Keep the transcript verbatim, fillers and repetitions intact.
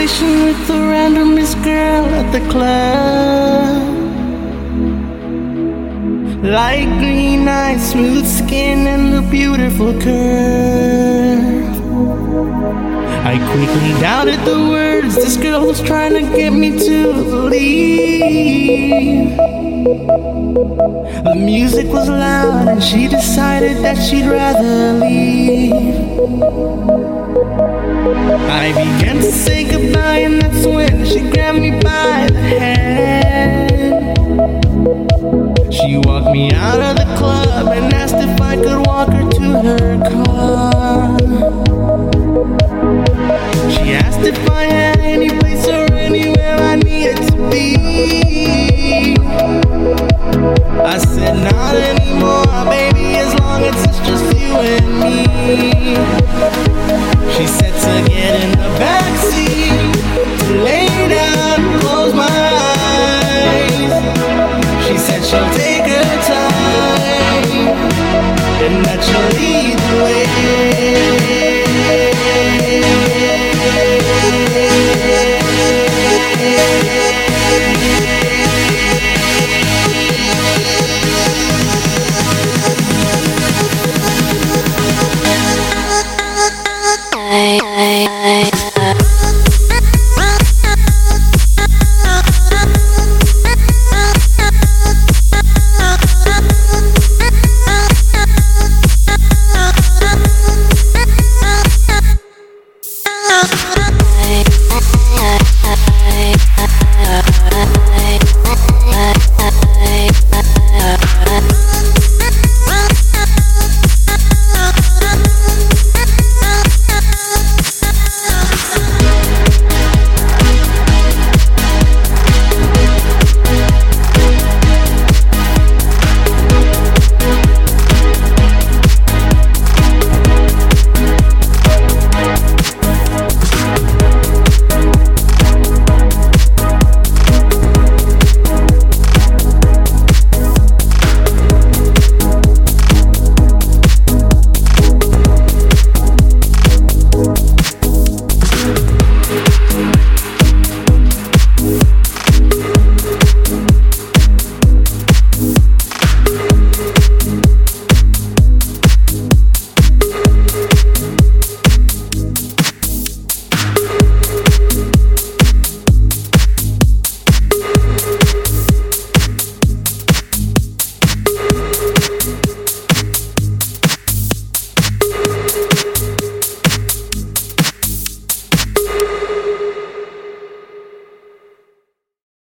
conversation with a randomest girl at the club. Light green eyes, smooth skin, and a beautiful curve. I quickly doubted the words this girl was trying to get me to believe. The music was loud and she decided that she'd rather leave. I began to say goodbye and that's when she grabbed me by the hand. She walked me out of the club and asked if I could walk her to her car. She asked if I had any place or anywhere I needed to be. I said not anymore, baby, as long as it's just you and me. She said to get in the backseat, to lay down and close my eyes. She said she'll take her time and that she'll lead the way. Oh,